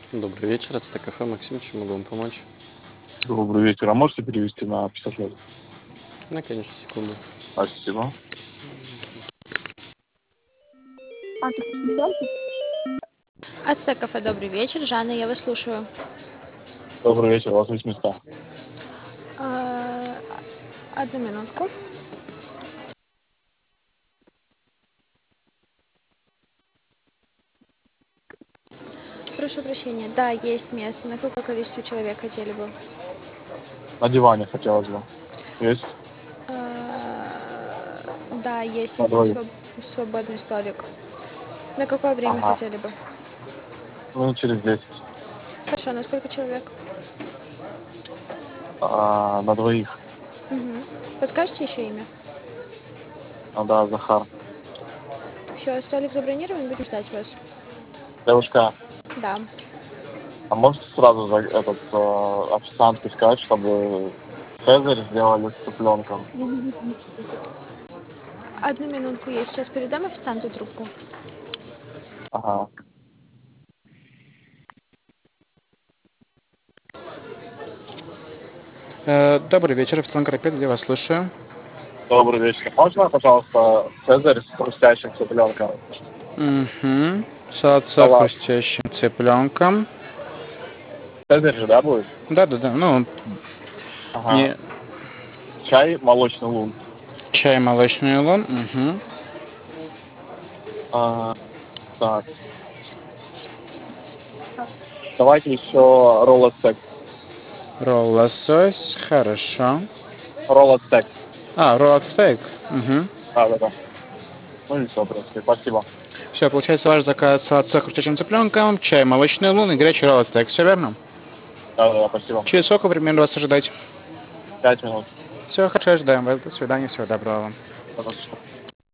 Добрый вечер, это ТКФ Максим, чем могу вам помочь? Добрый вечер. А можете перевести на 50 лет? Да, конечно, секунду. Спасибо. Ацтек кафе, добрый вечер. Жанна, я вас слушаю. Добрый вечер. У вас есть места? А, Одну минутку. Прошу прощения. Да, есть место. На какое количество человек хотели бы? На диване хотелось бы. Есть? Да, есть На один двоих. свободный столик. На какое время Ага. хотели бы? Ну, через 10. Хорошо, на сколько человек? На двоих. Подскажете еще имя? Да, Захар. Все, столик забронирован, будем ждать вас. Девушка, Да. а можете сразу официантке сказать, чтобы Цезарь сделали с цыпленком? Одну минутку, я сейчас передам официанту трубку. Ага. Добрый вечер, официант Карапет, я вас слушаю. Добрый вечер. Можно, пожалуйста, Цезарь с хрустящим цыпленком? Салат со Салат. хрустящим цыпленком. Цезарь же, да, будет? Да, ну, Ага. не Чай, молочный лун. чай молочный улун. А, так. Давайте еще ролл стек. Ролл лосось, хорошо. Ролл стек. Ролл стейк. Да. Ну и все, в принципе. Спасибо. Все, получается ваш заказ салат со хрустящим цыпленком, чай молочный улун и горячий ролл стейк. Все верно? Да, спасибо. Через сколько примерно вас ожидать? 5 минут. Все, хорошо, ждаем вас. До свидания, всего доброго. Хорошо.